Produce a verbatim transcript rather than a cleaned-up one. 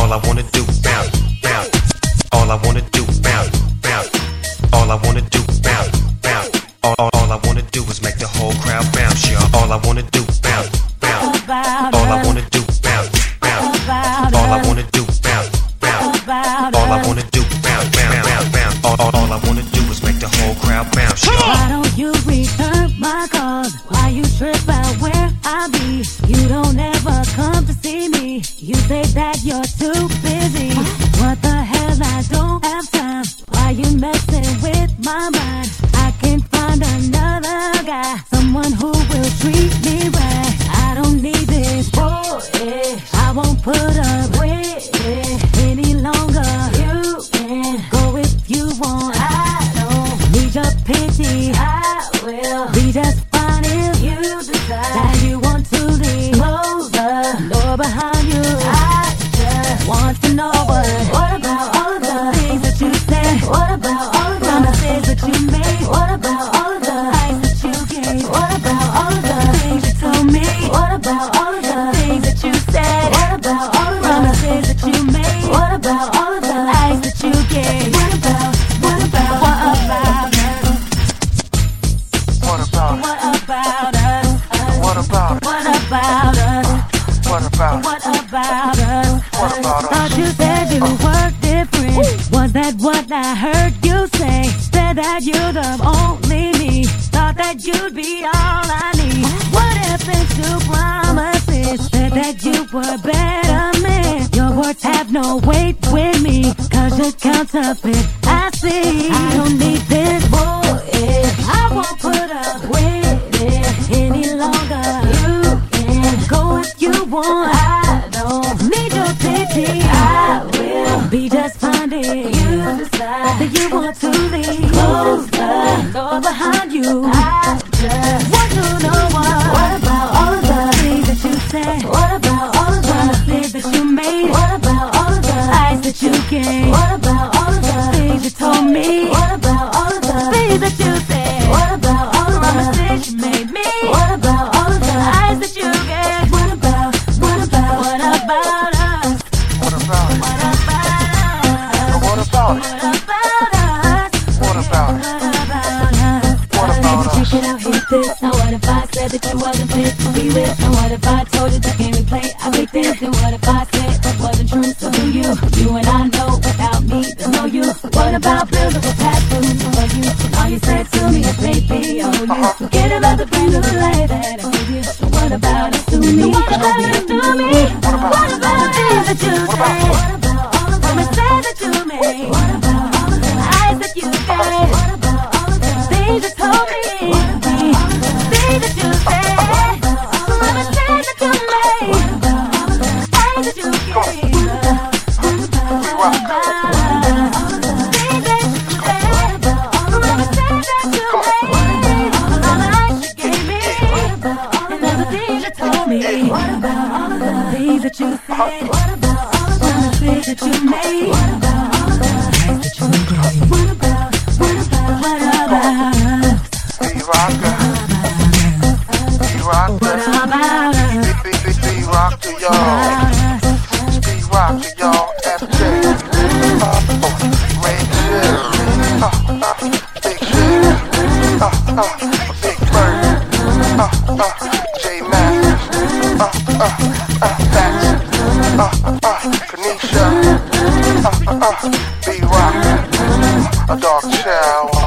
All I wanna do, bounce, bounce. All I wanna do, bounce, bounce. All I wanna do, bounce, bounce. All, all, all I wanna do is make the whole crowd bounce, y'all. All I wanna do, bounce, bounce. All I wanna do, bounce, bounce. All I wanna do, bounce, bounce. All I wanna do, bounce, bounce, bounce, bounce. All, all, all I wanna do is make the whole crowd bounce, y'all. Why don't you return my calls? Why you trip out where I be? You don't ever come to see me. You say that you're too busy. What the hell, I don't have time. Why you messing with my mind? I can find another guy, someone who will treat me right. I don't need this bullshit. I won't put up with it any longer. You can go if you want. I don't need your pity. I will be just fine if you decide that you want to leave. Closer, door behind you. I just want to know what. What about all of the things that you said? What about all of the promises that you made? What about all of the lies that you gave? What about all of the things you told me? What about all of the things that you said? What about all of the promises that you made? What about all of the lies that you gave? What about, what about, what about us? What about, what about us? What about, what about us? What about, what about us? What about us? Thought you said you were different. Was that what I heard you say? Said that you're the only me. Thought that you'd be all I need. What happened to promises? Said that you were better man. Your words have no weight with me, cause you're counterfeit. I see. I don't need this bullshit. I won't put up with it any longer. You can go if you want. I don't need your pity. I will be just fine if you decide that you want to leave. Close the door behind you. I just want to know what. What about all of the things that you said? What about all of the promises that you made? What about all of the lies that you gave? What about all of the things you told me? What about all of the things that you said? What about all of the promises you made me? What about all of the lies that you gave? What about, what about, what about us? What about, What about us? what about, What about us? what about, What about us? What about us? Check it out, hit this. Now what if I said that you wasn't fit to be with? And what if I told you that can't replay? I picked this. And what if I said that wasn't true? So do you? You and I know without me there's no use. What about bills that were passed through for you? And all you said to me is baby, oh you forget about the brand new life that I gave you. So what about us to me? What about us to me? What about the things that you said? What about all of the promises that you made? What about all of the lies that you gave? What about all of the things you told me? Things that you said? Promises that you made? What about all of the lies that you gave? What about, what about, what about us? Things that you said? What about all of the promises that you made? All the lies you gave me? What about all of the things you told me? What about all of the things that you said? What about all of the promises that you made? What about all of the lies that you gave? What about, what about, what about us? B-Rocker, B-Rocker, What about us? B-Rock to y'all, B-Rock to y'all, F J, Ray Shit, Big Shit, Big Bird, J-Max, Fats, Kanisha, B-Rock, a Dark Child.